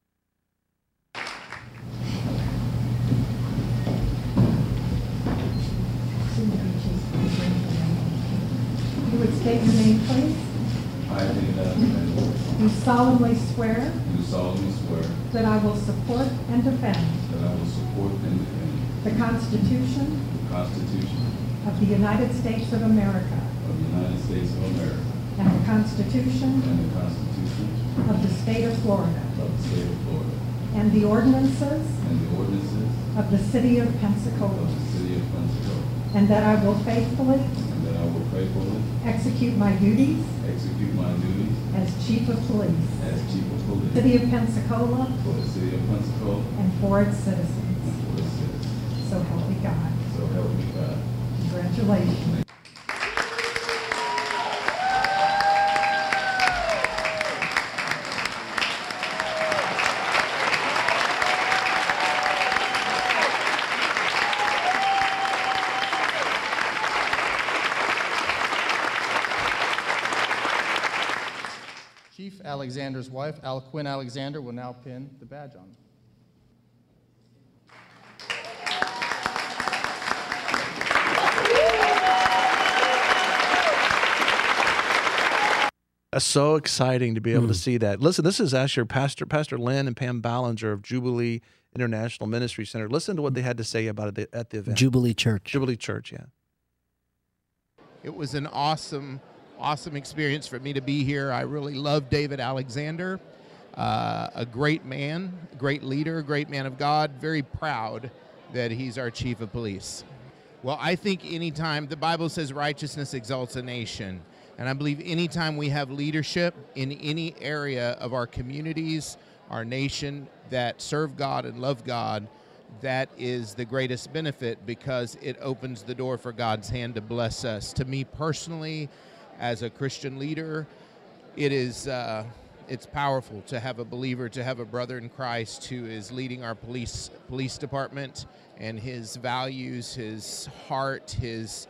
You would state your name, please. I, David Alexander, Do solemnly swear do solemnly swear that I will support and defend that I will support and defend the Constitution the Constitution of the United States of America of the United States of America and the Constitution and the Constitution of the State of Florida of the State of Florida and the ordinances and the ordinances of the City of of Pensacola, the City of Pensacola, and that I will faithfully and that I will faithfully execute my duties execute my duties as Chief of Police, as Chief of Police City of Pensacola, for the City of Pensacola and for its citizens. and for its citizens. So help me God. So help me God. Congratulations. Chief Alexander's wife, Quinn Alexander, will now pin the badge on. That's so exciting to be able to see that. Listen, this is actually Pastor Lynn and Pam Ballinger of Jubilee International Ministry Center. Listen to what they had to say about it at the event. Jubilee Church. Jubilee Church, yeah. It was an awesome experience for me to be here. I really love David Alexander, a great man, great leader, great man of God, very proud that he's our chief of police. Well, I think anytime, the Bible says righteousness exalts a nation, and I believe anytime we have leadership in any area of our communities, our nation, that serve God and love God, that is the greatest benefit because it opens the door for God's hand to bless us. To me personally, as a Christian leader, it is it's powerful to have a believer, to have a brother in Christ who is leading our police department, and his values, his heart, his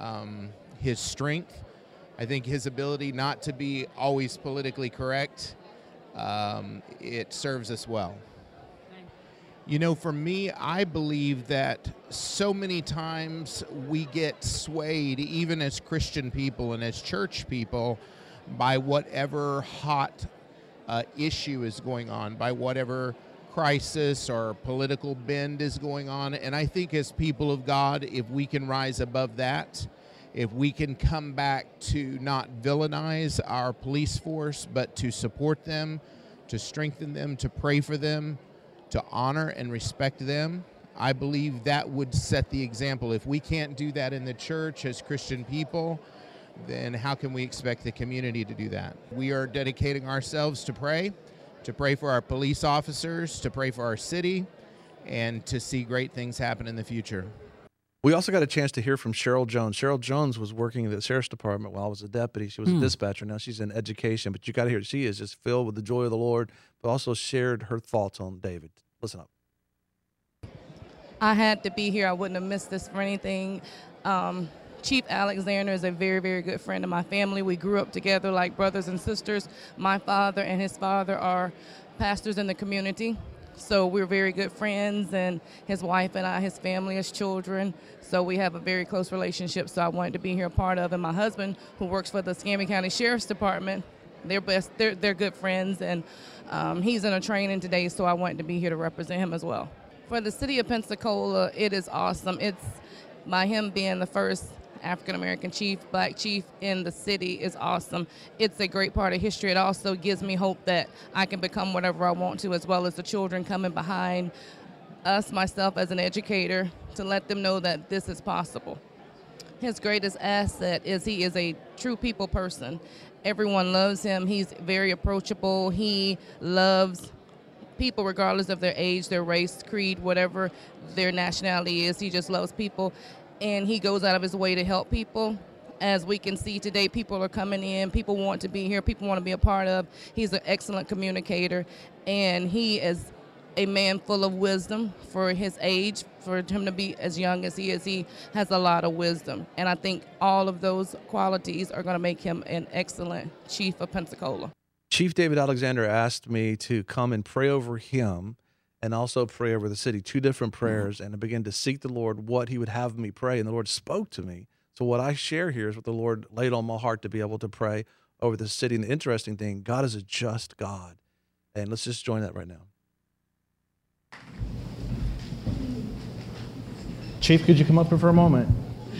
strength. I think his ability not to be always politically correct, it serves us well. You know, for me, I believe that so many times we get swayed, even as Christian people and as church people, by whatever hot issue is going on, by whatever crisis or political bend is going on. And I think as people of God, if we can rise above that, if we can come back to not villainize our police force, but to support them, to strengthen them, to pray for them, to honor and respect them, I believe that would set the example. If we can't do that in the church as Christian people, then how can we expect the community to do that? We are dedicating ourselves to pray for our police officers, to pray for our city, and to see great things happen in the future. We also got a chance to hear from Cheryl Jones. Cheryl Jones was working in the Sheriff's Department while I was a deputy. She was a dispatcher. Now she's in education. But you got to hear, she is just filled with the joy of the Lord, but also shared her thoughts on David. Listen up. I had to be here. I wouldn't have missed this for anything. Chief Alexander is a very, very good friend of my family. We grew up together like brothers and sisters. My father and his father are pastors in the community. So we're very good friends, and his wife and I, his family, his children. So we have a very close relationship, so I wanted to be here a part of. And my husband, who works for the Escambia County Sheriff's Department, they're good friends, and he's in a training today, so I wanted to be here to represent him as well. For the city of Pensacola, it is awesome. It's by him being the first African-American chief, black chief in the city is awesome. It's a great part of history. It also gives me hope that I can become whatever I want to, as well as the children coming behind us, myself as an educator, to let them know that this is possible. His greatest asset is he is a true people person. Everyone loves him. He's very approachable. He loves people regardless of their age, their race, creed, whatever their nationality is. He just loves people. and he goes out of his way to help people. As we can see today, people are coming in, people want to be here, people want to be a part of. He's an excellent communicator, and he is a man full of wisdom for his age. For him to be as young as he is, he has a lot of wisdom. And I think all of those qualities are going to make him an excellent chief of Pensacola. Chief David Alexander asked me to come and pray over him and also pray over the city, 2 different prayers, and to begin to seek the Lord what he would have me pray. And the Lord spoke to me. So what I share here is what the Lord laid on my heart to be able to pray over the city. And the interesting thing, God is a just God. And let's just join that right now. Chief, could you come up here for a moment?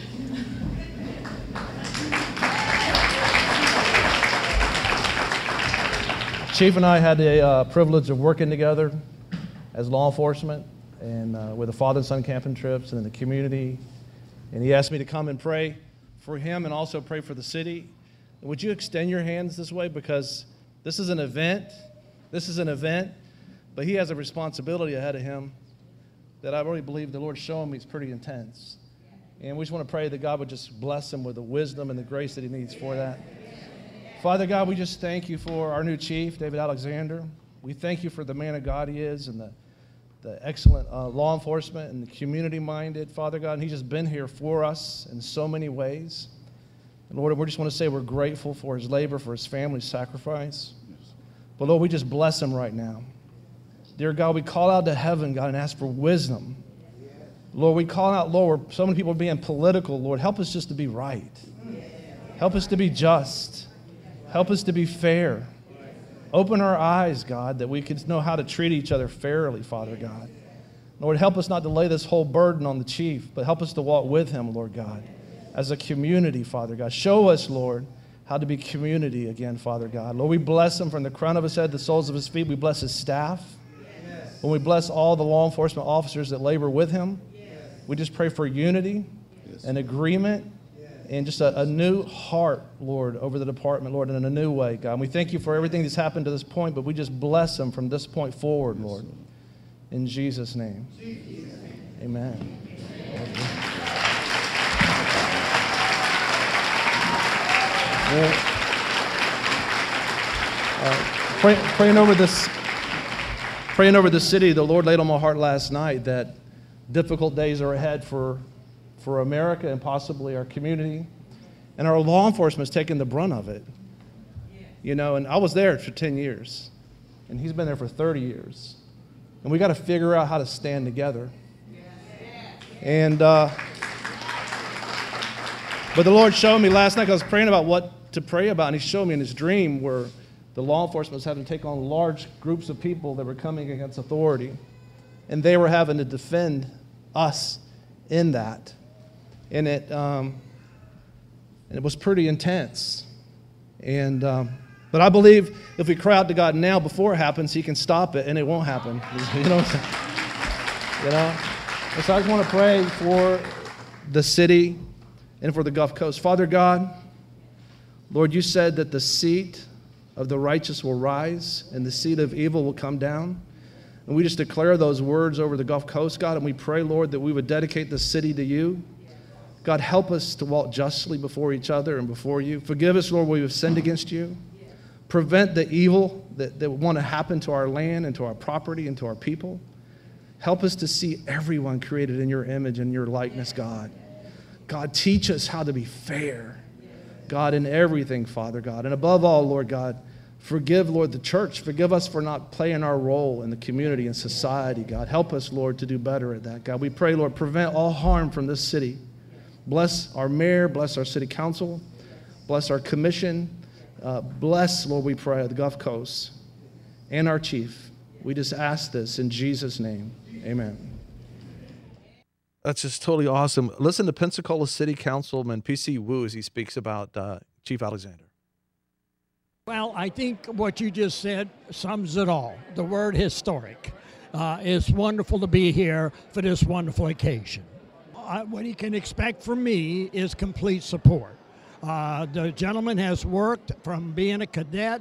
Chief and I had the privilege of working together as law enforcement and with the father and son camping trips and in the community. And he asked me to come and pray for him and also pray for the city. Would you extend your hands this way? Because this is an event. This is an event, but he has a responsibility ahead of him that I really believe the Lord's showing me is pretty intense. And we just want to pray that God would just bless him with the wisdom and the grace that he needs for that. Father God, we just thank you for our new chief, David Alexander. We thank you for the man of God he is and the excellent law enforcement and the community-minded, Father God. And he's just been here for us in so many ways. And Lord, we just want to say we're grateful for his labor, for his family's sacrifice. But Lord, we just bless him right now. Dear God, we call out to heaven, God, and ask for wisdom. Lord, we call out, Lord, so many people are being political. Lord, help us just to be right. Help us to be just. Help us to be fair. Open our eyes, God, that we can know how to treat each other fairly, Father God. Lord, help us not to lay this whole burden on the chief, but help us to walk with him, Lord God, as a community, Father God. Show us, Lord, how to be community again, Father God. Lord, we bless him from the crown of his head to the soles of his feet. We bless his staff. When we bless all the law enforcement officers that labor with him, we just pray for unity and agreement and just a new heart, Lord, over the department, Lord, in a new way, God. And we thank you for everything that's happened to this point, but we just bless him from this point forward, Lord. In Jesus' name. Amen. Praying over this city, the Lord laid on my heart last night that difficult days are ahead for America and possibly our community. And our law enforcement's taking the brunt of it. You know, and I was there for 10 years. And he's been there for 30 years. And we got to figure out how to stand together. And but the Lord showed me last night, I was praying about what to pray about, and he showed me in his dream where the law enforcement was having to take on large groups of people that were coming against authority. And they were having to defend us in that. And it was pretty intense. And but I believe if we cry out to God now before it happens, he can stop it and it won't happen. You know what I'm saying? You know? And so I just want to pray for the city and for the Gulf Coast. Father God, Lord, you said that the seat of the righteous will rise and the seat of evil will come down. And we just declare those words over the Gulf Coast, God, and we pray, Lord, that we would dedicate the city to you. God, help us to walk justly before each other and before you. Forgive us, Lord, where we have sinned against you. Prevent the evil that want to happen to our land and to our property and to our people. Help us to see everyone created in your image and your likeness, God. God, teach us how to be fair, God, in everything, Father God. And above all, Lord God, forgive, Lord, the church. Forgive us for not playing our role in the community and society, God. Help us, Lord, to do better at that, God. We pray, Lord, prevent all harm from this city. Bless our mayor, bless our city council, bless our commission. Bless, Lord, we pray, the Gulf Coast and our chief. We just ask this in Jesus' name. Amen. That's just totally awesome. Listen to Pensacola City Councilman P.C. Wu as he speaks about Chief Alexander. Well, I think what you just said sums it all. The word historic. It's wonderful to be here for this wonderful occasion. What he can expect from me is complete support. The gentleman has worked from being a cadet.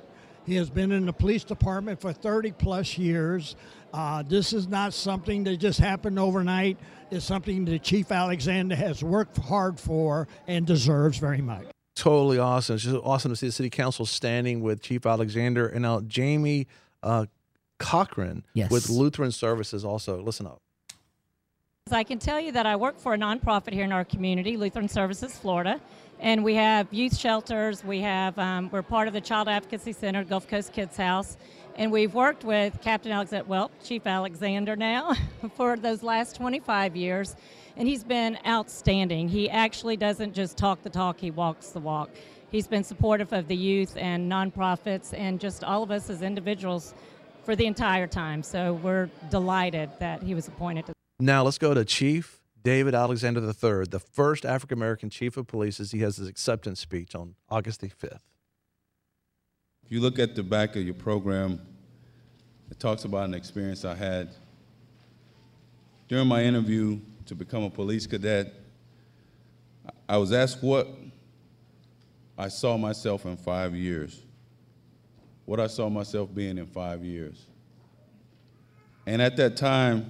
He has been in the police department for 30 plus years. This is not something that just happened overnight. It's something that Chief Alexander has worked hard for and deserves very much. Totally awesome. It's just awesome to see the city council standing with Chief Alexander and now Jamie Cochran with Lutheran Services also. Listen up. I can tell you that I work for a nonprofit here in our community, Lutheran Services Florida, and we have youth shelters. We have we're part of the Child Advocacy Center, Gulf Coast Kids House, and we've worked with Chief Alexander now for those last 25 years, and he's been outstanding. He actually doesn't just talk the talk; he walks the walk. He's been supportive of the youth and nonprofits, and just all of us as individuals for the entire time. So we're delighted that he was appointed to. Now let's go to Chief David Alexander III, the first African-American chief of police, as he has his acceptance speech on August the 5th. If you look at the back of your program, it talks about an experience I had. During my interview to become a police cadet, I was asked what I saw myself in 5 years, what I saw myself being in 5 years. And at that time,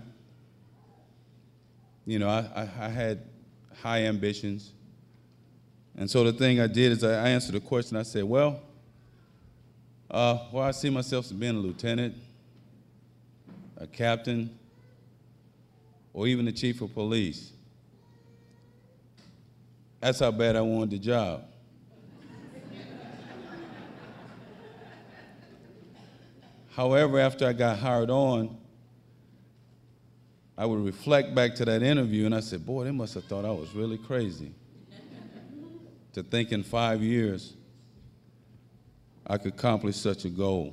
you know, I had high ambitions. And so the thing I did is I answered the question. I said, well, I see myself as being a lieutenant, a captain, or even the chief of police. That's how bad I wanted the job. However, after I got hired on, I would reflect back to that interview, and I said, boy, they must have thought I was really crazy to think in 5 years I could accomplish such a goal.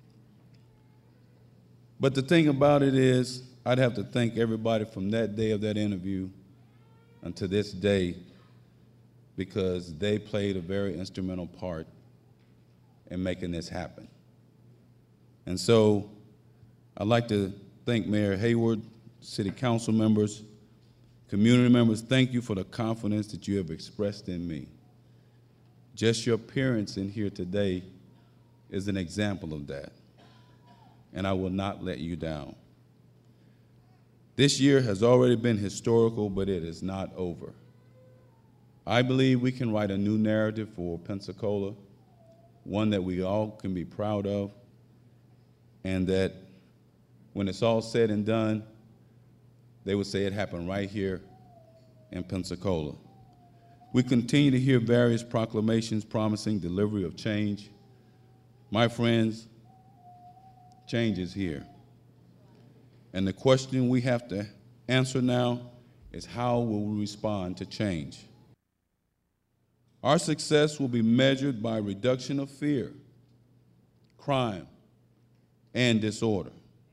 But the thing about it is, I'd have to thank everybody from that day of that interview until this day, because they played a very instrumental part in making this happen. And so I'd like to thank Mayor Hayward, city council members, community members. Thank you for the confidence that you have expressed in me. Just your appearance in here today is an example of that, and I will not let you down. This year has already been historical, but it is not over. I believe we can write a new narrative for Pensacola, one that we all can be proud of, and that when it's all said and done, they would say it happened right here in Pensacola. We continue to hear various proclamations promising delivery of change. My friends, change is here. And the question we have to answer now is, how will we respond to change? Our success will be measured by reduction of fear, crime, and disorder.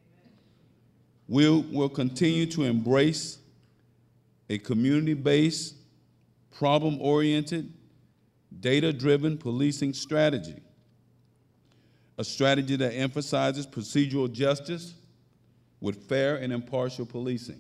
We'll continue to embrace a community-based, problem-oriented, data-driven policing strategy, a strategy that emphasizes procedural justice with fair and impartial policing.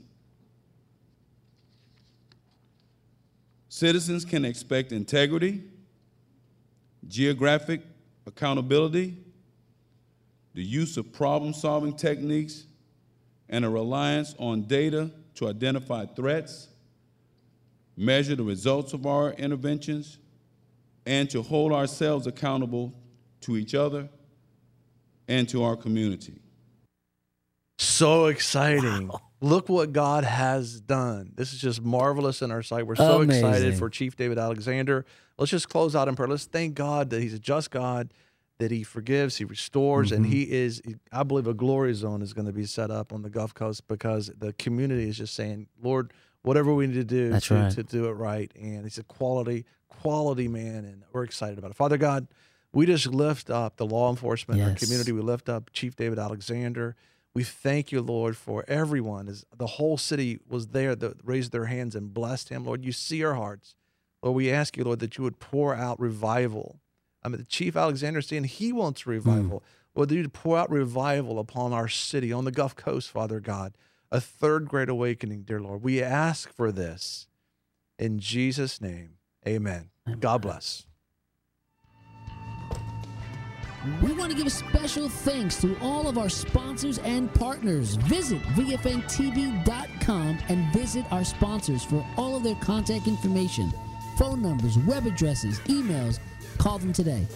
Citizens can expect integrity, geographic accountability, the use of problem-solving techniques, and a reliance on data to identify threats, measure the results of our interventions, and to hold ourselves accountable to each other and to our community. So exciting. Wow. Look what God has done. This is just marvelous in our sight. We're so excited for Chief David Alexander. Let's just close out in prayer. Let's thank God that he's a just God, that he forgives, he restores, and he is, I believe a glory zone is going to be set up on the Gulf Coast, because the community is just saying, Lord, whatever we need to do to do it right. And he's a quality man, and we're excited about it. Father God, we just lift up the law enforcement in our community. We lift up Chief David Alexander. We thank you, Lord, for everyone. As the whole city was there that raised their hands and blessed him. Lord, you see our hearts. Lord, we ask you, Lord, that you would pour out revival. I mean, the Chief Alexander is saying he wants revival. Lord, that you would pour out revival upon our city, on the Gulf Coast, Father God. A third great awakening, dear Lord. We ask for this in Jesus' name. Amen. God bless. We want to give a special thanks to all of our sponsors and partners. Visit VFNTV.com and visit our sponsors for all of their contact information, phone numbers, web addresses, emails. Call them today.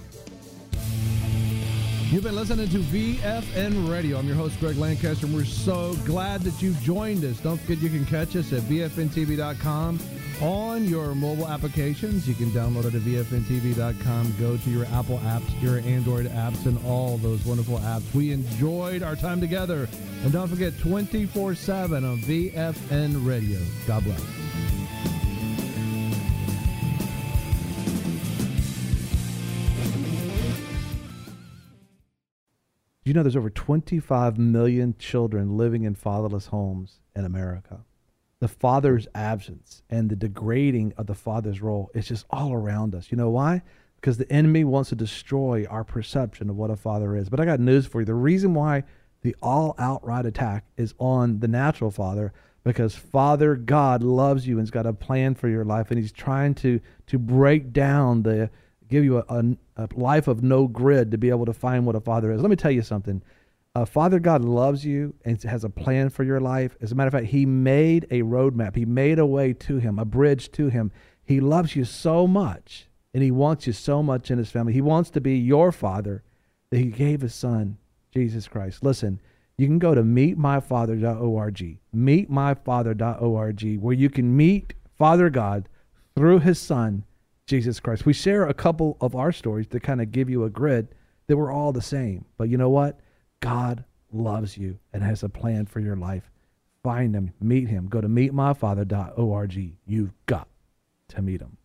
You've been listening to VFN Radio. I'm your host, Greg Lancaster, and we're so glad that you've joined us. Don't forget you can catch us at VFNTV.com on your mobile applications. You can download it at VFNTV.com. Go to your Apple apps, your Android apps, and all those wonderful apps. We enjoyed our time together. And don't forget, 24/7 on VFN Radio. God bless. You know, there's over 25 million children living in fatherless homes in America. The father's absence and the degrading of the father's role is just all around us. You know why? Because the enemy wants to destroy our perception of what a father is. But I got news for you. The reason why the all-outright attack is on the natural father, because Father God loves you and has got a plan for your life, and he's trying to break down give you a life of no grid to be able to find what a father is. Let me tell you something. Father God loves you and has a plan for your life. As a matter of fact, he made a roadmap. He made a way to him, a bridge to him. He loves you so much, and he wants you so much in his family. He wants to be your father, that he gave his son, Jesus Christ. Listen, you can go to meetmyfather.org, meetmyfather.org, where you can meet Father God through his son, Jesus Christ. We share a couple of our stories to kind of give you a grid that we're all the same. But you know what? God loves you and has a plan for your life. Find him, meet him. Go to meetmyfather.org. You've got to meet him.